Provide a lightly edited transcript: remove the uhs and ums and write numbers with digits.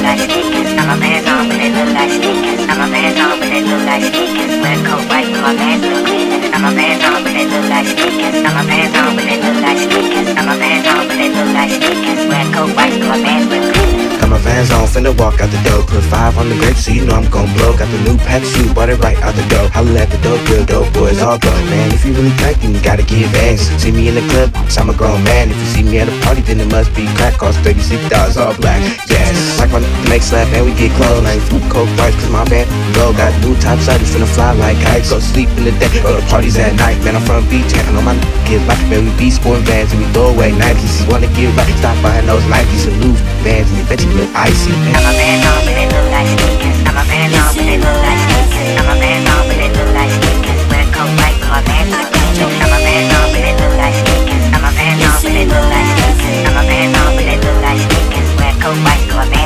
like sneakers. Got my pants on, but they look like sneakers. Got my pants on, but they look like sneakers. Wear a coat white, but my pants look clean. Got my pants on, but they look like sneakers. Got my pants on, but they look like sneakers. Got my pants on, but they look like sneakers. Wear a coat white, but my pants look clean. Got my Vans on, finna walk out the door. Put 5 on the grape, so you know I'm gon' blow. Got the new pack shoe, bought it right out the door. Holla at the dope, real dope boys all go. Man, if you really crack, then you gotta get bags. See me in the club, I'm a grown man. If you see me at a party, then it must be crack. Cost $36 all black, yes. Like my make slap and we get close. I ain't food coke price, cause my band go. Got new top sudden, finna fly like kites. Go sleep in the day, go to parties at night. Man, I'm from beach, and I know my get like. Man, we be sporting Vans and we throw away Nikes. You wanna get right, stop buying those Nikes and lose Vans and you bet you look icy. Got my pants on, but they look like sneakers. Got my pants on, but they look like sneakers. Got my pants on, but they look like sneakers. Wear a coat white, but my pants look clean. Got my pants on, but they look like sneakers. Got my pants on, but they look like sneakers. Got my pants on, but they look like sneakers. Wear a coat white, but my pants